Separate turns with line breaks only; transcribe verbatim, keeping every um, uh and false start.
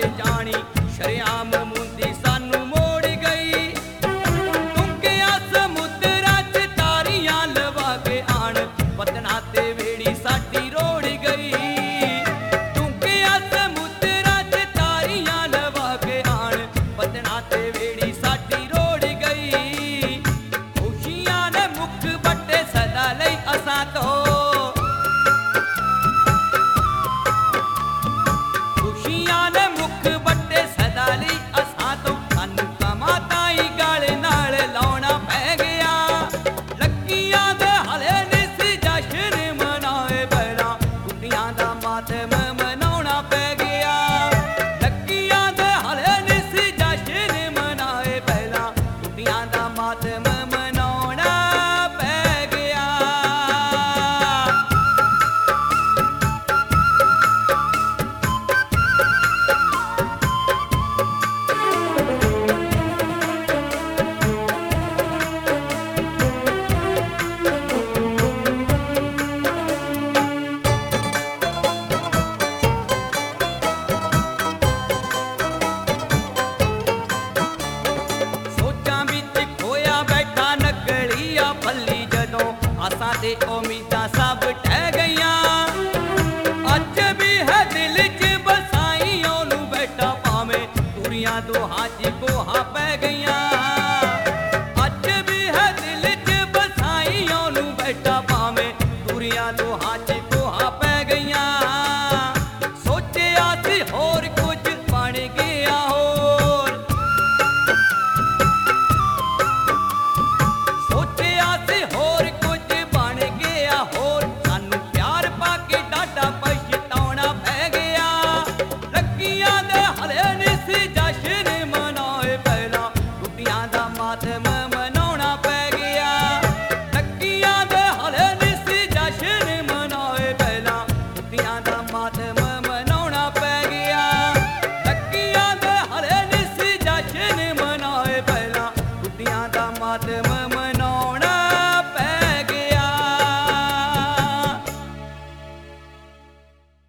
ਹਾਰੇ ਜਾਣੀ ਸ਼ਰਿਆਮ ਮੁੰਦੀ ਸਾਨੂੰ ਮੋੜ ਗਈ। ਡੂੰਘਿਆਂ ਸਮੁੰਦਰਾਂ 'ਚ ਤਾਰੀਆਂ ਲਵਾ ਕੇ ਆਣ ਪਤਨਾ ਤੇ ਵੇੜੀ ਸਾਡੀ ਰੋੜ ਗਈ। ਡੂੰਘਿਆਂ ਸਮੁੰਦਰਾਂ 'ਚ ਤਾਰੀਆਂ ਲਵਾ ਕੇ ਆਣ ਪਤਨਾ ਤੇ ਵੇੜੀ ਸਾਡੀ ਰੋੜ ਗਈ। ਖੁਸ਼ੀਆਂ ਨੇ ਮੁੱਖ ਵੱਟੇ ਸਦਾ ਲਈ ਅਸਾਂ ਤੋਂ, ਖੁਸ਼ੀਆਂ ਨੇ ਮੁੱਖ ਵੱਟੇ ਸਦਾ ਲਈ ਅਸਾਂ ਤੋਂ। ਸਾਨੂੰ ਕਮਾਂ ਤਾਈ ਗਲ ਨਾਲ ਲਾਉਣਾ ਪੈ ਗਿਆ। ਲੱਗੀਆਂ ਦੇ ਹਲੇ ਨੀ ਸੀ ਜਸ਼ਨ ਮਨਾਏ ਪਹਿਲਾਂ ਕੁੜੀਆਂ ਦਾ ਮਾਤਮ ਮਨਾਉਣਾ ਪੈ ਗਿਆ। ਲੱਗੀਆਂ ਦੇ ਹਲੇ ਨੀ ਸੀ ਜਸ਼ਨ ਮਨਾਏ ਪਹਿਲਾਂ ਕੁੜੀਆਂ ਦਾ ਮਾਤਮ ਮਨਾਉਣਾ ਪੈ ਗਿਆ। ਸੋਚਾਂ ਵਿੱਚ ਖੋਇਆ ਬੈਠਾ ਨਕਲੀਆ ਪੱਲੀ ਜਦੋਂ ਆਸਾਂ ਤੇ ਉਮੀਦਾਂ ਸਭ ਟਹਿ ਗਈਆਂ। ਅੱਜ ਵੀ ਹੈ ਦਿਲ 'ਚ ਬਸਾਈ ਉਹਨੂੰ ਬੈਠਾ ਭਾਵੇਂ ਤੁਰੀਆਂ ਦੋਹਾਂ 'ਚ ਕੋਹਾਂ ਪੈ ਗਈਆਂ। ਅੱਜ ਵੀ ਹੈ ਦਿਲ 'ਚ ਬਸਾਈ ਉਹਨੂੰ ਬੈਠਾ ਭਾਵੇਂ ਤੁਰੀਆਂ ਦੋਹਾਂ 'ਚ ਕੋਹਾਂ ਪੈ ਗਈਆਂ। ਸੋਚਿਆ ਸੀ ਹੋਰ